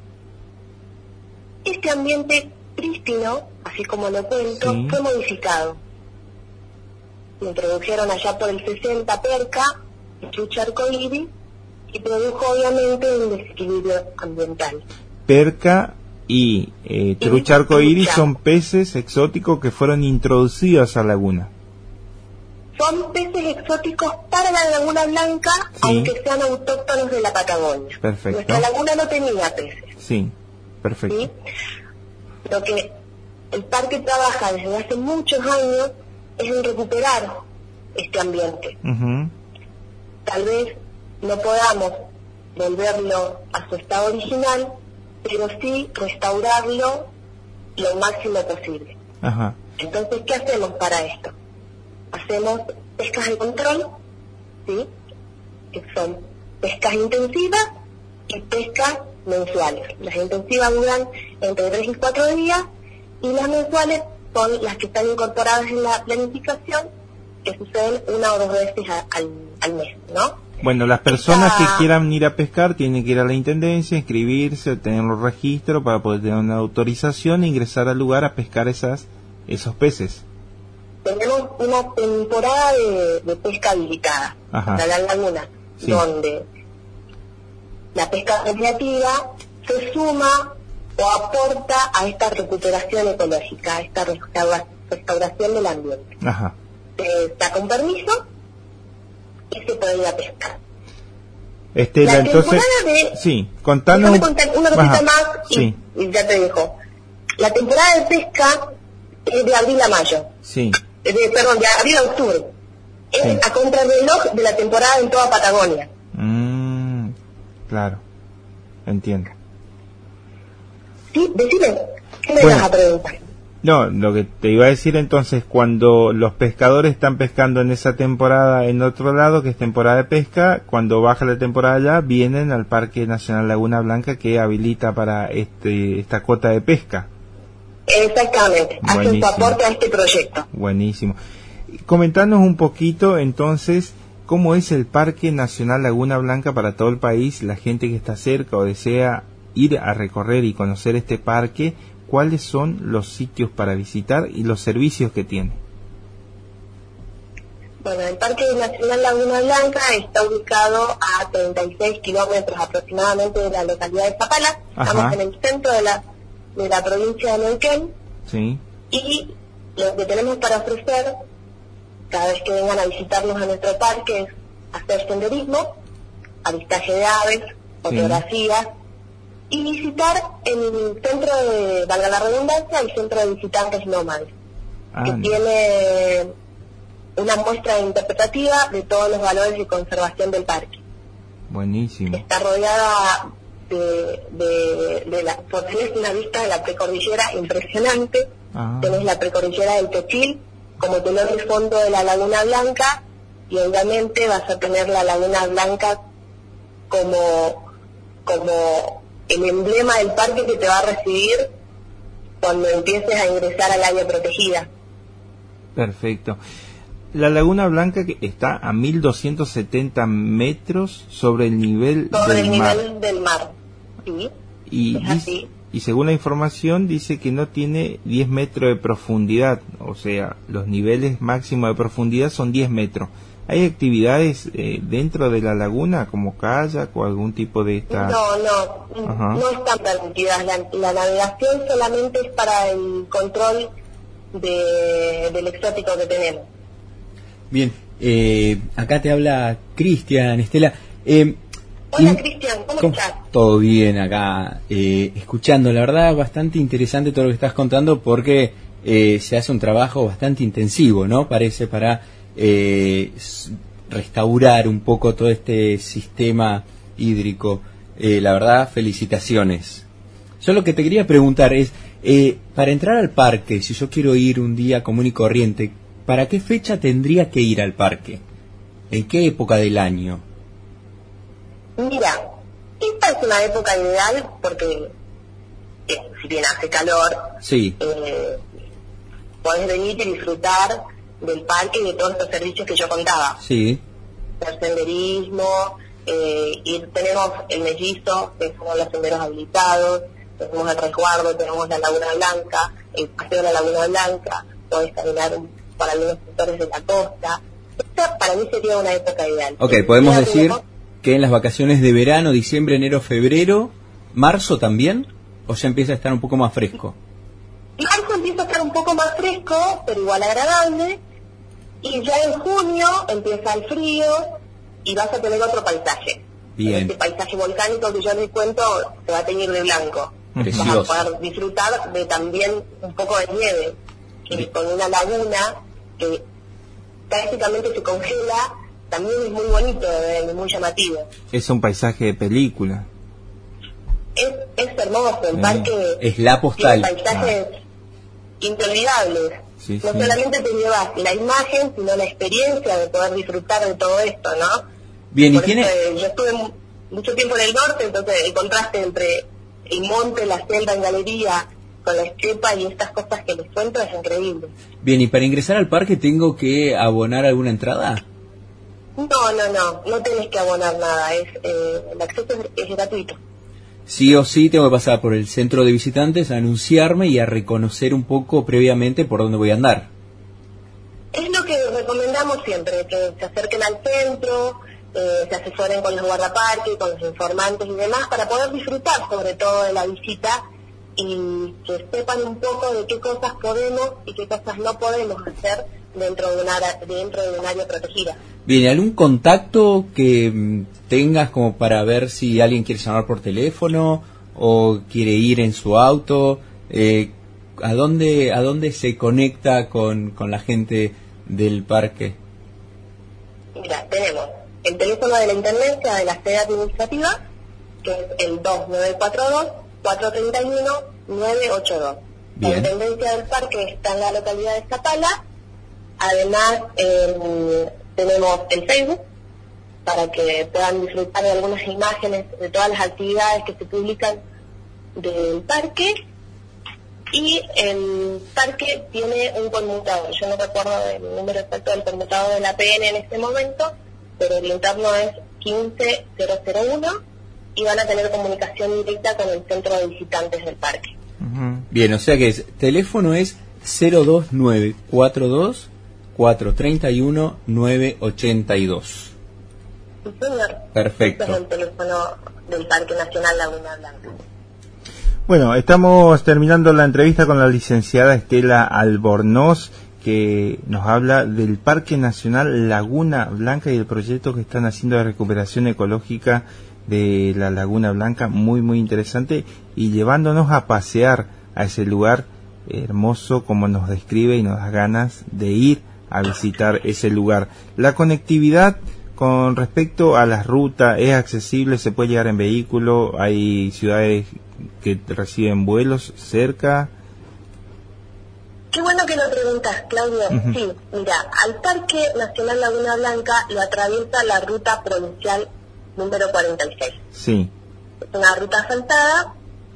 Este ambiente prístino, así como lo cuento, sí. fue modificado. Se introdujeron allá por el sesenta perca, trucha arcoíris, y produjo obviamente un desequilibrio ambiental. Perca y eh, trucha arcoíris son peces exóticos que fueron introducidos a la laguna. Son peces exóticos para la Laguna Blanca, sí. aunque sean autóctonos de la Patagonia. Perfecto. Nuestra laguna no tenía peces. Sí, perfecto. ¿Sí? Lo que el parque trabaja desde hace muchos años es en recuperar este ambiente. Uh-huh. Tal vez no podamos volverlo a su estado original, pero sí restaurarlo lo máximo posible. Ajá. Entonces, ¿qué hacemos para esto? Hacemos pescas de control, ¿sí? Que son pescas intensivas y pescas mensuales. Las intensivas duran entre tres y cuatro días y las mensuales son las que están incorporadas en la planificación, que suceden una o dos veces a, al, al mes, ¿no? Bueno, las personas Esta... que quieran ir a pescar tienen que ir a la intendencia, inscribirse, tener los registros para poder tener una autorización e ingresar al lugar a pescar esas esos peces. Tenemos una temporada de, de pesca habilitada para la laguna, sí. donde la pesca recreativa se suma o aporta a esta recuperación ecológica, a esta restaura, restauración del ambiente. Ajá. Se está con permiso y se puede ir a pescar. Estela, la entonces, de, sí, contanos. Déjame contar una cosita Ajá. más y, sí. y ya te dejo. La temporada de pesca es de abril a mayo. Sí. De, perdón, de abril a octubre. Es Sí. a contrarreloj de la temporada en toda Patagonia. Mm, claro, entiendo. Sí, decime, ¿qué me Bueno. vas a preguntar? No, lo que te iba a decir entonces, cuando los pescadores están pescando en esa temporada en otro lado, que es temporada de pesca, cuando baja la temporada allá, vienen al Parque Nacional Laguna Blanca que habilita para este esta cuota de pesca. Exactamente, hacen su Buenísimo. aporte a este proyecto. Buenísimo. Comentanos un poquito entonces cómo es el Parque Nacional Laguna Blanca para todo el país, la gente que está cerca o desea ir a recorrer y conocer este parque, cuáles son los sitios para visitar y los servicios que tiene. Bueno, el Parque Nacional Laguna Blanca está ubicado a treinta y seis kilómetros aproximadamente de la localidad de Zapala. Ajá. Estamos en el centro de la, de la provincia de Neuquén. Sí. Y lo que tenemos para ofrecer, cada vez que vengan a visitarnos a nuestro parque, es hacer senderismo, avistaje de aves, fotografías, y visitar el centro de, valga la redundancia, el centro de visitantes nómades, Ah, que no. tiene una muestra interpretativa de todos los valores de conservación del parque. Buenísimo. Está rodeada de, de, de la, por tenés una vista de la precordillera impresionante. Ah. Tenés la precordillera del Tochil como telón de fondo de la Laguna Blanca, y obviamente vas a tener la Laguna Blanca como, como el emblema del parque que te va a recibir cuando empieces a ingresar al área protegida. Perfecto. La Laguna Blanca que está a mil doscientos setenta metros sobre el nivel Sobre del el mar. nivel del mar. ¿Sí? Y, Es dice- así. y según la información dice que no tiene diez metros de profundidad, o sea, los niveles máximos de profundidad son diez metros. ¿Hay actividades eh, dentro de la laguna como kayak o algún tipo de esta? No, no, Ajá. no están permitidas. La, la navegación solamente es para el control de, del exótico que tenemos. Bien, eh, acá te habla Cristian, Estela. Eh, Hola y- Cristian, ¿cómo, ¿Cómo? estás? Todo bien acá, eh, escuchando, la verdad bastante interesante todo lo que estás contando porque eh, se hace un trabajo bastante intensivo, ¿no? Parece para eh, s- restaurar un poco todo este sistema hídrico. Eh, la verdad, felicitaciones. Yo lo que te quería preguntar es, eh, para entrar al parque, si yo quiero ir un día común y corriente, ¿para qué fecha tendría que ir al parque? ¿En qué época del año? Mira, esta es una época ideal porque eh, si bien hace calor, Sí, eh, podés venir y disfrutar del parque y de todos los servicios que yo contaba. sí. Hacer senderismo, eh, y tenemos el mellizo, que son los senderos habilitados, tenemos el resguardo, tenemos la Laguna Blanca, el paseo de la Laguna Blanca, podés caminar por algunos sectores de la costa. Esta para mí sería una época ideal. Ok, podemos Sería decir como- que en las vacaciones de verano, diciembre, enero, febrero, marzo también, o ya empieza a estar un poco más fresco. Marzo empieza a estar un poco más fresco, pero igual agradable, y ya en junio empieza el frío y vas a tener otro paisaje. Bien. Este paisaje volcánico que yo les cuento se va a teñir de blanco. Precioso. Vas a poder disfrutar de también un poco de nieve, que Bien. con una laguna que prácticamente se congela, también es muy bonito de ver, es muy llamativo. Es un paisaje de película. Es, es hermoso, el Mm. parque Es la postal. tiene paisajes inolvidables. Sí, No sí. solamente te llevas la imagen, sino la experiencia de poder disfrutar de todo esto, ¿no? Bien, y Por tiene... eso, eh, yo estuve mu- mucho tiempo en el norte, entonces el contraste entre el monte, la selva en galería, con la estepa y estas cosas que les cuento es increíble. Bien, y para ingresar al parque tengo que abonar alguna entrada. No, no, no, no tenés que abonar nada, es eh, el acceso es, es gratuito. Sí o sí tengo que pasar por el centro de visitantes a anunciarme y a reconocer un poco previamente por dónde voy a andar. Es lo que recomendamos siempre, que se acerquen al centro, eh, se asesoren con los guardaparques, con los informantes y demás, para poder disfrutar sobre todo de la visita y que sepan un poco de qué cosas podemos y qué cosas no podemos hacer dentro de un área, dentro de un área protegida. Bien, ¿algún contacto que mm, tengas como para ver si alguien quiere llamar por teléfono o quiere ir en su auto? Eh, ¿a dónde a dónde se conecta con, con la gente del parque? Mira, tenemos el teléfono de la Intendencia de la sede administrativa, que es el dos nueve cuatro dos, cuatro tres uno, nueve ocho dos. La Intendencia del Parque está en la localidad de Zapala. Además, eh, tenemos el Facebook, para que puedan disfrutar de algunas imágenes de todas las actividades que se publican del parque. Y el parque tiene un conmutador, yo no recuerdo el número exacto del conmutador de la P N en este momento, pero el interno es quince cero cero uno y van a tener comunicación directa con el centro de visitantes del parque. Uh-huh. Bien, o sea que el teléfono es cero dos nueve cuatro dos, cuatro tres uno, nueve ocho dos. Sí, señor. Perfecto. Este es el teléfono del Parque Nacional Laguna Blanca. Bueno, estamos terminando la entrevista con la licenciada Estela Albornoz, que nos habla del Parque Nacional Laguna Blanca y el proyecto que están haciendo de recuperación ecológica de la Laguna Blanca, muy muy interesante, y llevándonos a pasear a ese lugar hermoso como nos describe y nos da ganas de ir a visitar ese lugar. La conectividad con respecto a las rutas es accesible, se puede llegar en vehículo, hay ciudades que reciben vuelos cerca. Qué bueno que lo preguntas, Claudio. Uh-huh. Sí, mira, al Parque Nacional Laguna Blanca lo atraviesa la ruta provincial número cuarenta y seis. Sí. Es una ruta asfaltada.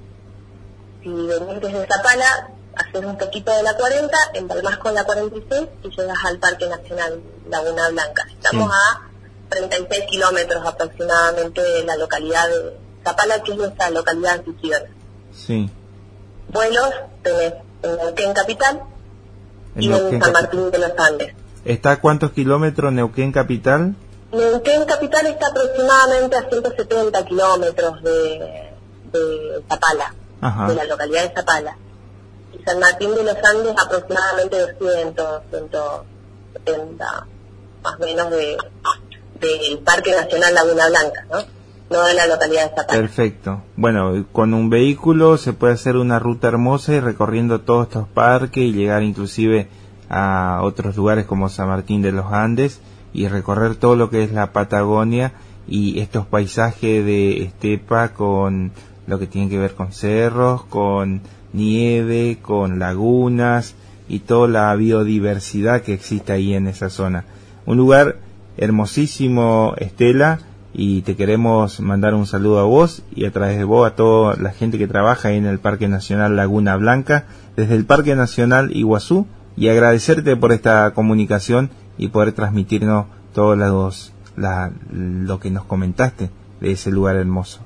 Si venís desde Zapala, haces un poquito de la cuarenta, empalmás con la cuarenta y seis y llegas al Parque Nacional Laguna Blanca. Estamos sí. a treinta y seis kilómetros aproximadamente de la localidad de Zapala, que es nuestra localidad anfitriona. Sí. Vuelos tenés en Neuquén Capital en y Neuquén en San Martín Capital. de los Andes. ¿Está a cuántos kilómetros Neuquén Capital? Neuquén Capital está aproximadamente a ciento setenta kilómetros de, de Zapala, Ajá. de la localidad de Zapala. Y San Martín de los Andes aproximadamente doscientos, ciento setenta, más o menos de del Parque Nacional Laguna Blanca, ¿no? No de la localidad de Zapala. Perfecto. Bueno, con un vehículo se puede hacer una ruta hermosa y recorriendo todos estos parques y llegar inclusive a otros lugares como San Martín de los Andes y recorrer todo lo que es la Patagonia y estos paisajes de estepa con lo que tiene que ver con cerros, con nieve, con lagunas y toda la biodiversidad que existe ahí en esa zona. Un lugar hermosísimo, Estela, y te queremos mandar un saludo a vos y a través de vos a toda la gente que trabaja ahí en el Parque Nacional Laguna Blanca, desde el Parque Nacional Iguazú, y agradecerte por esta comunicación y poder transmitirnos todo los, la, lo que nos comentaste de ese lugar hermoso.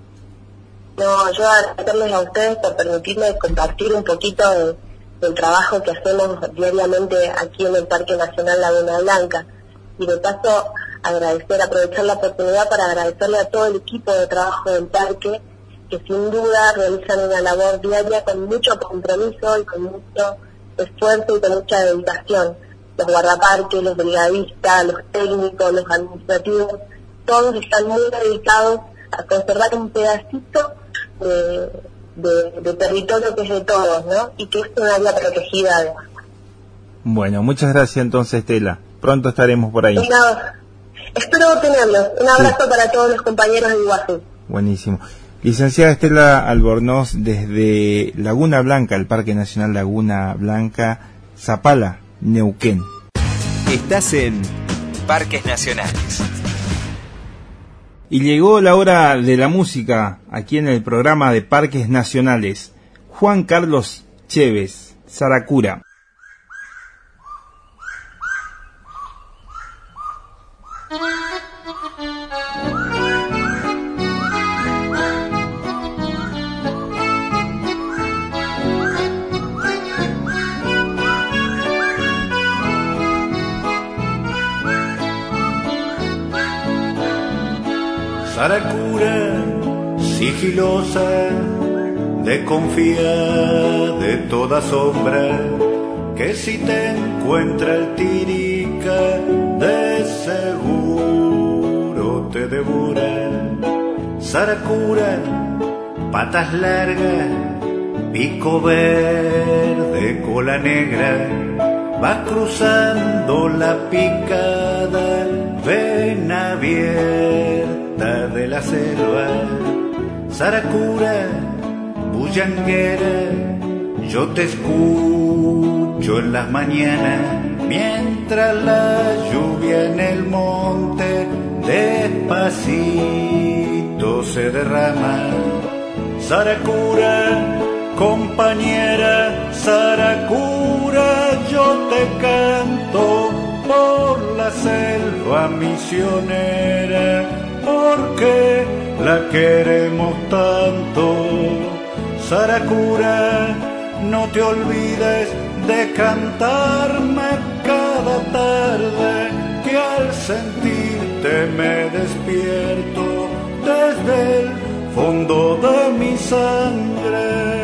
No, yo agradecerles a ustedes por permitirme compartir un poquito de, del trabajo que hacemos diariamente aquí en el Parque Nacional Laguna Blanca. Y de paso agradecer, aprovechar la oportunidad para agradecerle a todo el equipo de trabajo del parque, que sin duda realizan una labor diaria con mucho compromiso y con mucho esfuerzo y con mucha dedicación. Los guardaparques, los brigadistas, los técnicos, los administrativos, todos están muy dedicados a conservar un pedacito de, de, de territorio que es de todos, ¿no? Y que es una área protegida además. Bueno, muchas gracias entonces, Estela. Pronto estaremos por ahí. Una, espero tenerlos. Un abrazo sí. para todos los compañeros de Iguazú. Buenísimo. Licenciada Estela Albornoz, desde Laguna Blanca, el Parque Nacional Laguna Blanca, Zapala, Neuquén. Estás en Parques Nacionales. Y llegó la hora de la música, aquí en el programa de Parques Nacionales. Juan Carlos Chévez, Saracura. Saracura, sigilosa, desconfía de toda sombra, que si te encuentra el tirica, de seguro te devora. Saracura, patas largas, pico verde, cola negra, va cruzando la picada vena abierta de la selva, Saracura, bullanguera, yo te escucho en las mañanas, mientras la lluvia en el monte despacito se derrama. Saracura, compañera, Saracura, yo te canto por la selva misionera, porque la queremos tanto. Saracura, no te olvides de cantarme cada tarde, que al sentirte me despierto desde el fondo de mi sangre.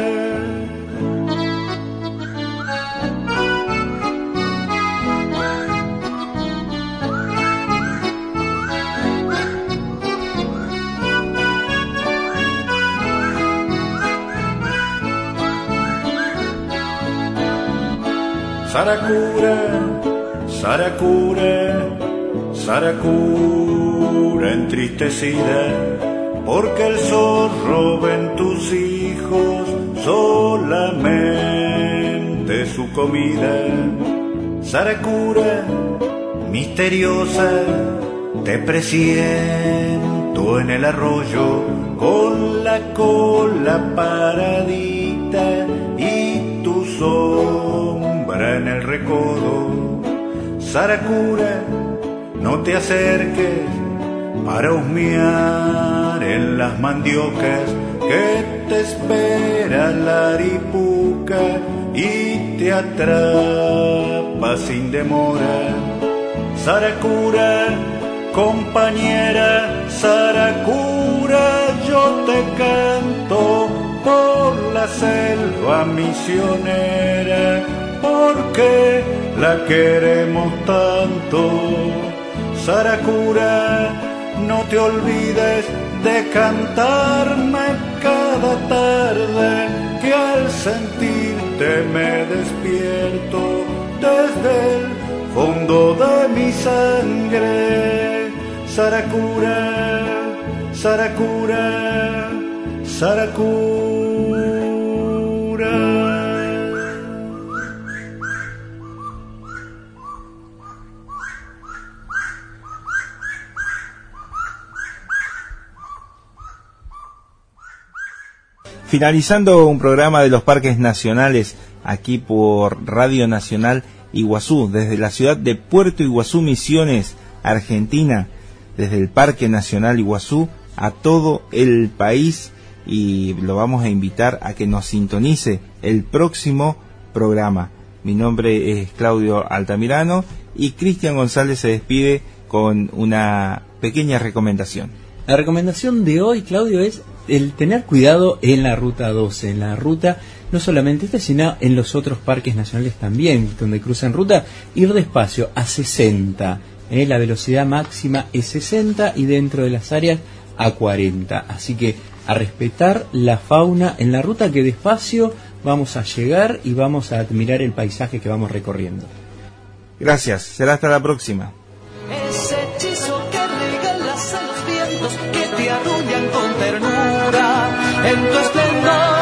Saracura, Saracura, Saracura entristecida, porque el zorro ven tus hijos solamente su comida. Saracura, misteriosa, te presiento en el arroyo, con la cola paradita y tu sombra en el recodo. Saracura, no te acerques para husmear en las mandiocas, que te espera la aripuca y te atrapa sin demora. Saracura, compañera, Saracura, yo te canto por la selva misionera, porque la queremos tanto. Saracura, no te olvides de cantarme cada tarde, que al sentirte me despierto desde el fondo de mi sangre. Saracura, Saracura, Saracura. Finalizando un programa de los parques nacionales aquí por Radio Nacional Iguazú, desde la ciudad de Puerto Iguazú, Misiones, Argentina, desde el Parque Nacional Iguazú a todo el país, y lo vamos a invitar a que nos sintonice el próximo programa. Mi nombre es Claudio Altamirano y Cristian González se despide con una pequeña recomendación. La recomendación de hoy, Claudio, es el tener cuidado en la ruta doce, en la ruta no solamente esta, sino en los otros parques nacionales también, donde cruzan ruta, ir despacio a sesenta, ¿eh? La velocidad máxima es sesenta y dentro de las áreas a cuarenta, así que a respetar la fauna en la ruta, que despacio vamos a llegar y vamos a admirar el paisaje que vamos recorriendo. Gracias, será hasta la próxima. Ese hechizo que regalas a los vientos, que te arrullan con ternura, en tu esplendor